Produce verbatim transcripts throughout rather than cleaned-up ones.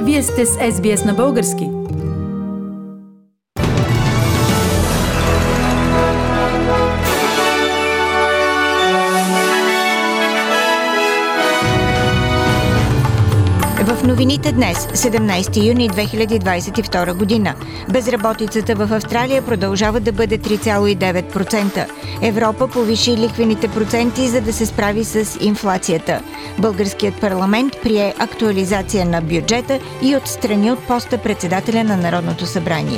Вие сте с Ес Би Ес на български. В новините днес, седемнайсети юни две хиляди двайсет и втора година. Безработицата в Австралия продължава да бъде три цяло и девет процента. Европа повиши лихвените проценти, за да се справи с инфлацията. Българският парламент прие актуализация на бюджета и отстрани от поста председателя на Народното събрание.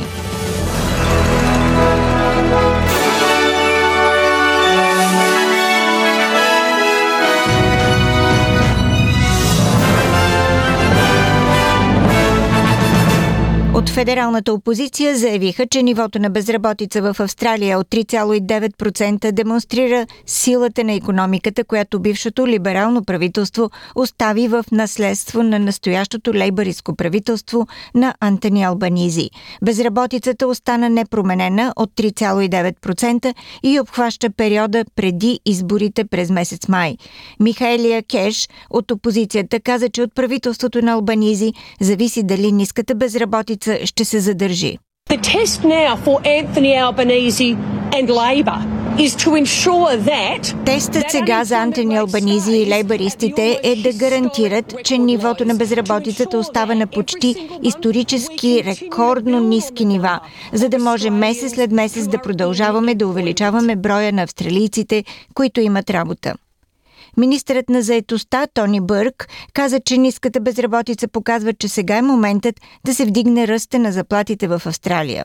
От федералната опозиция заявиха, че нивото на безработица в Австралия от три цяло и девет процента демонстрира силата на икономиката, която бившото либерално правителство остави в наследство на настоящото лейбъристко правителство на Антони Албанизи. Безработицата остана непроменена от три цяло и девет процента и обхваща периода преди изборите през месец май. Михаелия Кеш от опозицията каза, че от правителството на Албанизи зависи дали ниската безработица ще се задържи. The test now for Anthony Albanese and Labor is to ensure that Тестът сега за Антони Албанизи и лейбъристите е да гарантират, че нивото на безработицата остава на почти исторически рекордно ниски нива, за да може месец след месец да продължаваме да увеличаваме броя на австралийците, които имат работа. Министърът на заетостта Тони Бърк каза, че ниската безработица показва, че сега е моментът да се вдигне ръста на заплатите в Австралия.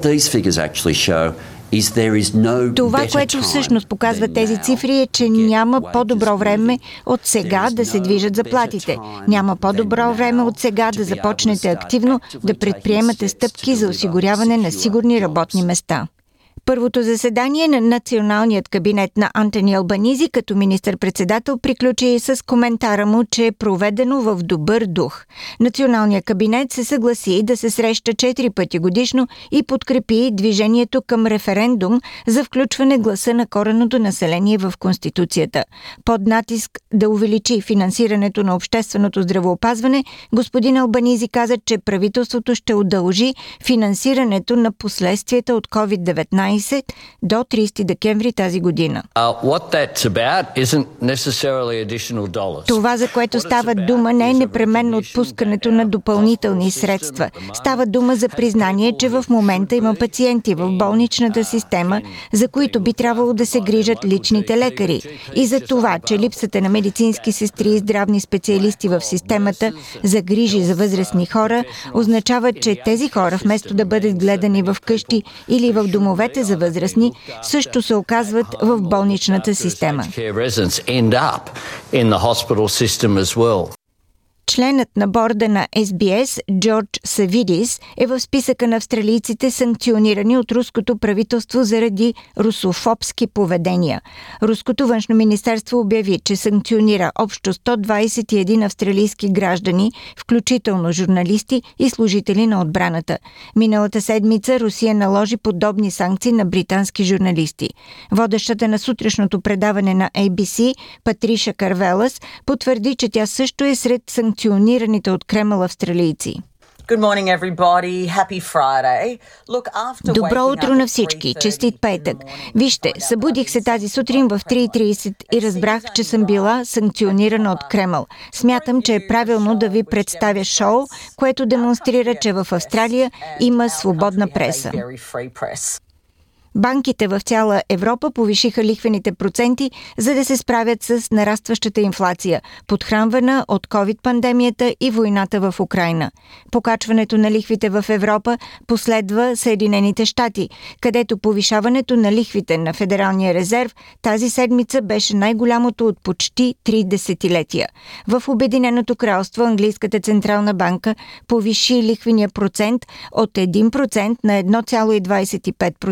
Това, което всъщност показва тези цифри, е, че няма по-добро време от сега да се движат заплатите. Няма по-добро време от сега да започнете активно да предприемате стъпки за осигуряване на сигурни работни места. Първото заседание на националният кабинет на Антони Албанизи като министър-председател приключи с коментара му, че е проведено в добър дух. Националният кабинет се съгласи да се среща четири пъти годишно и подкрепи движението към референдум за включване гласа на коренното население в Конституцията. Под натиск да увеличи финансирането на общественото здравеопазване, господин Албанизи каза, че правителството ще удължи финансирането на последствията от ковид деветнайсет до трийсети декември тази година. Това, за което става дума, не е непременно отпускането на допълнителни средства. Става дума за признание, че в момента има пациенти в болничната система, за които би трябвало да се грижат личните лекари. И за това, че липсата на медицински сестри и здравни специалисти в системата за грижи за възрастни хора означава, че тези хора, вместо да бъдат гледани в къщи или в домовете за възрастни, също се оказват в болничната система. Членът на борда на Ес Би Ес, Джордж Савидис, е в списъка на австралийците, санкционирани от руското правителство заради русофобски поведения. Руското външно министерство обяви, че санкционира общо сто двайсет и един австралийски граждани, включително журналисти и служители на отбраната. Миналата седмица Русия наложи подобни санкции на британски журналисти. Водещата на сутрешното предаване на Ей Би Си, Патриша Карвелас, потвърди, че тя също е сред санкционираните от Кремъл австралийци. Добро утро на всички! Честит петък! Вижте, събудих се тази сутрин в три и трийсет и разбрах, че съм била санкционирана от Кремъл. Смятам, че е правилно да ви представя шоу, което демонстрира, че в Австралия има свободна преса. Банките в цяла Европа повишиха лихвените проценти, за да се справят с нарастващата инфлация, подхранвана от ковид-пандемията и войната в Украйна. Покачването на лихвите в Европа последва Съединените щати, където повишаването на лихвите на Федералния резерв тази седмица беше най-голямото от почти три десетилетия. В Обединеното кралство Английската централна банка повиши лихвения процент от един процент на едно цяло двайсет и пет процента,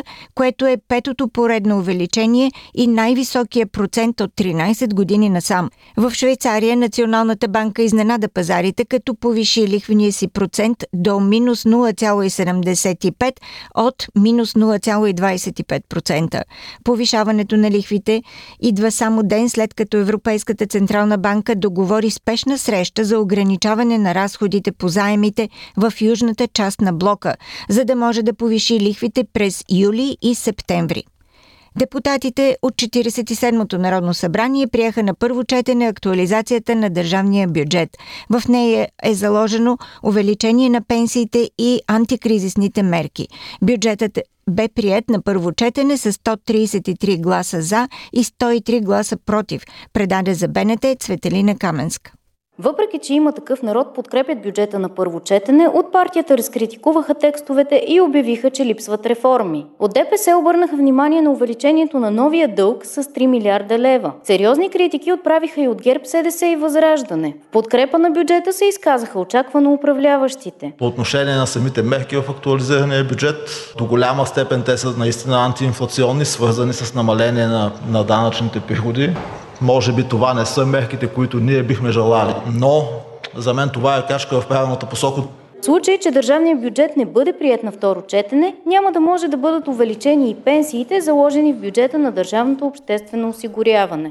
което е петото поредно увеличение и най-високия процент от тринайсет години насам. В Швейцария Националната банка изненада пазарите, като повиши лихвения си процент до минус нула цяло седемдесет и пет от минус нула цяло двайсет и пет процента. Повишаването на лихвите идва само ден след като Европейската централна банка договори спешна среща за ограничаване на разходите по заемите в южната част на блока, за да може да повиши лихвите през юли и септември. Депутатите от четирийсет и седмото Народно събрание приеха на първо четене актуализацията на държавния бюджет. В нея е заложено увеличение на пенсиите и антикризисните мерки. Бюджетът бе приет на първо четене с сто трийсет и три гласа за и сто и три гласа против, предаде за БНТ Цветелина Каменска. Въпреки че Има такъв народ подкрепят бюджета на първо четене, от партията разкритикуваха текстовете и обявиха, че липсват реформи. От ДПС обърнаха внимание на увеличението на новия дълг с три милиарда лева. Сериозни критики отправиха и от ГЕРБ, СДС и Възраждане. В подкрепа на бюджета се изказаха очаквано управляващите. По отношение на самите мерки в актуализирания бюджет, до голяма степен те са наистина антиинфлационни, свързани с намаление на, на данъчните приходи. Може би това не са мерките, които ние бихме желали, но за мен това е крачка в правилната посока. В случай, че държавният бюджет не бъде приет на второ четене, няма да може да бъдат увеличени и пенсиите, заложени в бюджета на държавното обществено осигуряване.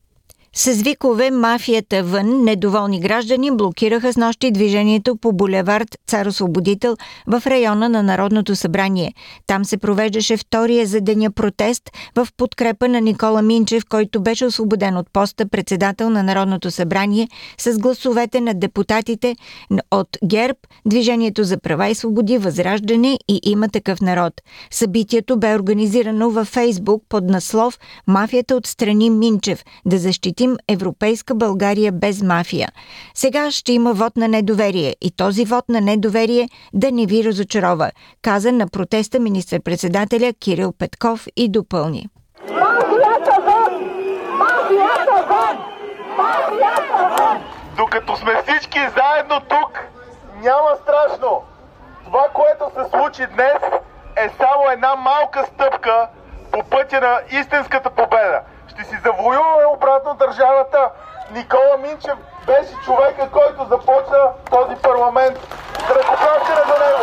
С викове "Мафията вън" недоволни граждани блокираха снощи движението по булевард Цар Освободител в района на Народното събрание. Там се провеждаше втория за деня протест в подкрепа на Никола Минчев, който беше освободен от поста председател на Народното събрание с гласовете на депутатите от ГЕРБ, Движението за права и свободи, Възраждане и Има такъв народ. Събитието бе организирано във Фейсбук под наслов "Мафията отстрани Минчев, да защити Европейска България без мафия". Сега ще има вод на недоверие и този вод на недоверие да не ви разочарова, каза на протеста министър-председателя Кирил Петков и допълни. Мафията вън! Мафията вън! Мафията вън! Докато сме всички заедно тук, няма страшно. Това, което се случи днес, е само една малка стъпка по пътя на истинската победа. Ще си завоюваме обратно държавата. Никола Минчев беше човека, който започна този парламент. Ръкопляскане за него!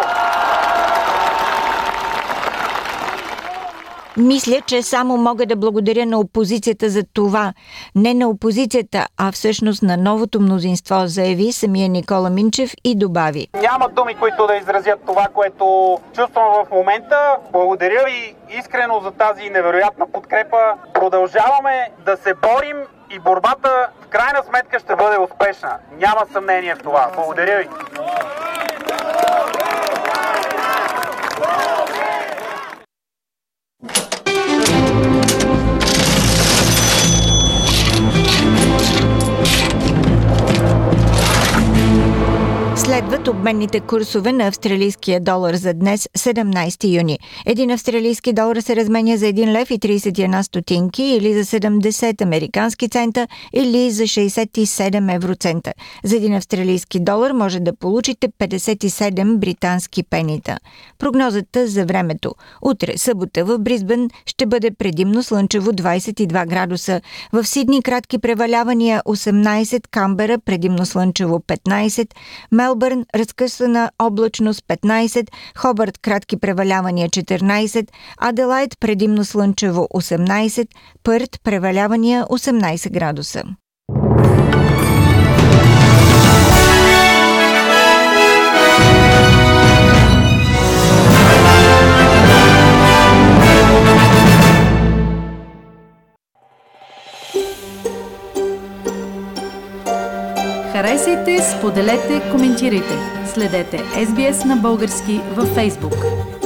Мисля, че само мога да благодаря на опозицията за това. Не на опозицията, а всъщност на новото мнозинство, заяви самия Никола Минчев и добави. Няма думи, които да изразят това, което чувствам в момента. Благодаря ви искрено за тази невероятна подкрепа. Продължаваме да се борим и борбата в крайна сметка ще бъде успешна. Няма съмнение в това. Благодаря ви. Следват обменните курсове на австралийския долар за днес, седемнайсети юни. Един австралийски долар се разменя за един лев и трийсет и една стотинки или за седемдесет американски цента или за шейсет и седем евроцента. За един австралийски долар може да получите петдесет и седем британски пенита. Прогнозата за времето. Утре, събота, в Бризбен ще бъде предимно слънчево двайсет и два градуса. В Сидни кратки превалявания осемнайсет, Камбера предимно слънчево петнайсет, Мелбърн разкъсана облачност петнайсет, Хобърт кратки превалявания четиринайсет, Аделайд предимно слънчево осемнайсет, Пърт превалявания осемнайсет градуса. Харесайте, споделете, коментирайте. Следете Ес Би Ес на български във Фейсбук.